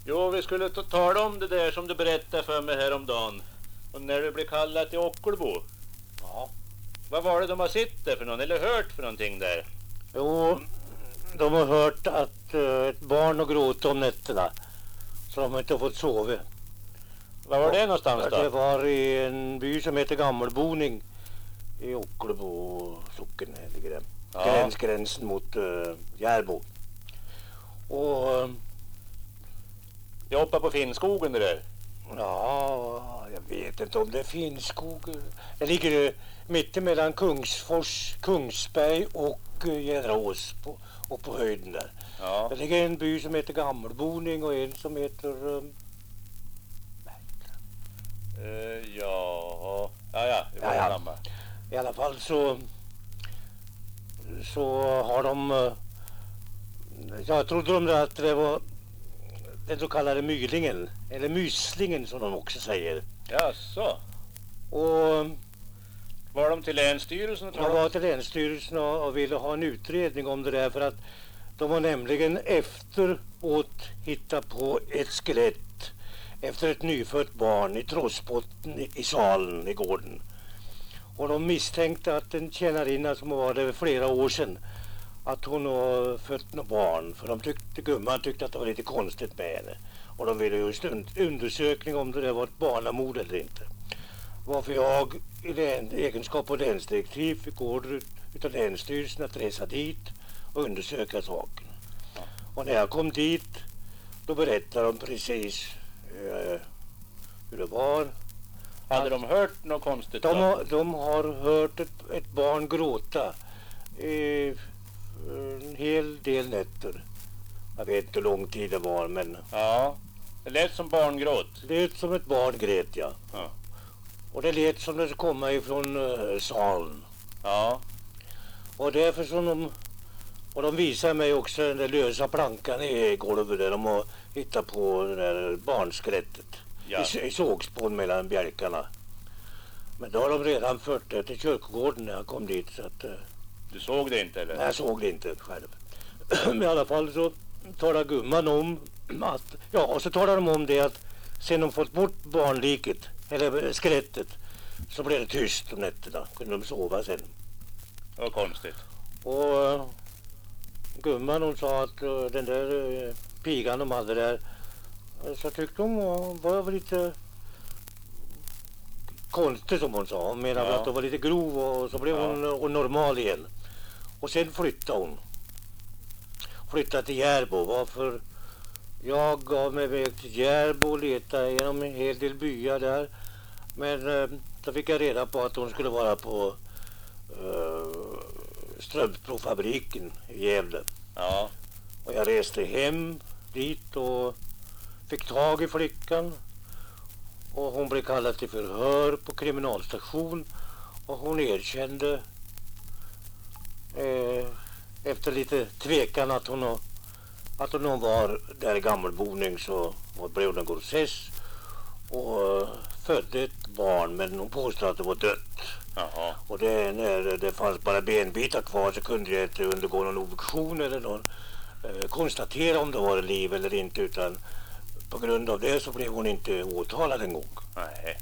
Jo, vi skulle tala om det där som du berättade för mig häromdagen. Och när du blev kallad till Ockelbo. Ja. Vad var det de har sett där för någon, eller hört för någonting där? Jo, de har hört att ett barn har gråtit om nätterna. Så de har inte fått sova. Var var det någonstans då? Det var i en by som heter Gammelboning i Ockelbo socken. Ligger det. Ja. Gränsen mot Järbo. Och Jag hoppar på Finnskogen det där. ja, jag vet inte om det är Finnskog. Det ligger mitt emellan Kungsfors, Kungsberg och Jäderås och på höjden där. Ja. Det ligger en by som heter Gammelboning och en som heter Ja, det var Ja. samma. i alla fall så har de jag trodde de att det var den så kallade mylingen eller myslingen som de också säger. Jaså? Och Var de till länsstyrelsen och jag talade? var till länsstyrelsen och ville ha en utredning om det där för att de var nämligen efteråt hitta på ett skelett efter ett nyfött barn i Trossbotten i salen i gården. Och de misstänkte att en tjänarinna som var där flera år sedan att hon har fött något barn. För gumman tyckte att det var lite konstigt med henne. Och de ville just undersökning om det där var ett barnamord eller inte. Varför jag i egenskap av länsdirektiv fick order utav länsstyrelsen att resa dit och undersöka saken. Och när jag kom dit då berättade de precis hur det var. Hade de hört något konstigt då? De har hört ett barn gråta en hel del nätter. Jag vet inte hur lång tid det var, men Ja, det lät som barngråt. det lät som ett barn grät, ja. Ja. Och det lät som det skulle komma ifrån salen. Ja. Och därför som de visar mig också den där lösa plankan i golvet där de har hittat på det där barnskrättet. Ja. I sågspån mellan bjälkarna. Men då har de redan fört det till kyrkogården när jag kom dit så att Du såg det inte eller? nej, jag såg det inte själv. Men i alla fall så talar gumman om att, ja, och så talar de om det att sen de fått bort barnliket eller skelettet så blev det tyst om nätterna. Kunde de sova sen. Det var konstigt. Och gumman hon sa att den där pigan de hade där så tyckte hon var lite konstig som hon sa. Hon menade att hon var lite grov och så blev hon normal igen. Och sen flyttade hon. Flyttade till Järbo. Varför jag gav mig iväg till Järbo och letade genom en hel del byar där. Men då fick jag reda på att hon skulle vara på Strömsbrofabriken i Gävle. Ja. Och jag reste hem dit och fick tag i flickan. Och hon blev kallad till förhör på kriminalstation. Och hon erkände efter lite tvekan att hon var där i Gammelboning så blev hon grossess och födde ett barn, men hon påstod att det var dött. Jaha. Och när det fanns bara benbitar kvar så kunde jag inte undergå någon obduktion eller någon konstatera om det var liv eller inte, utan på grund av det så blev hon inte åtalad en gång. Nej.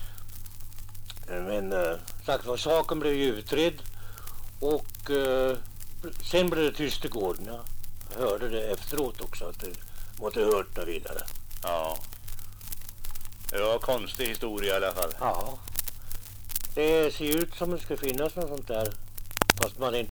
Men sagt var, saken blev ju utredd och sen blev det tyst i gården. Jag hörde det efteråt också att det måste ha hört något vidare. Ja. Det var en konstig historia i alla fall. Ja. Det ser ut som det ska finnas något sånt där. Fast man inte